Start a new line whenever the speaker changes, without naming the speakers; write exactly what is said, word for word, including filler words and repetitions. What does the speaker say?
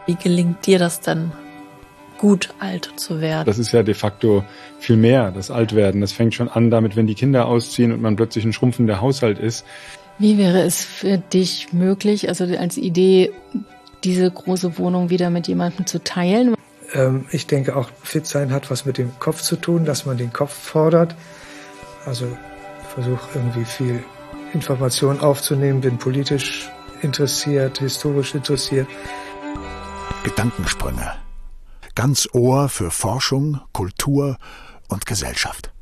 Wie gelingt dir das denn, gut alt zu werden?
Das ist ja de facto viel mehr, das Altwerden. Das fängt schon an damit, wenn die Kinder ausziehen und man plötzlich ein schrumpfender Haushalt ist.
Wie wäre es für dich möglich, also als Idee, diese große Wohnung wieder mit jemandem zu teilen?
Ähm, ich denke auch, fit sein hat was mit dem Kopf zu tun, dass man den Kopf fordert. Also ich versuche irgendwie viel Information aufzunehmen, bin politisch interessiert, historisch interessiert.
Gedankensprünge. Ganz Ohr für Forschung, Kultur und Gesellschaft.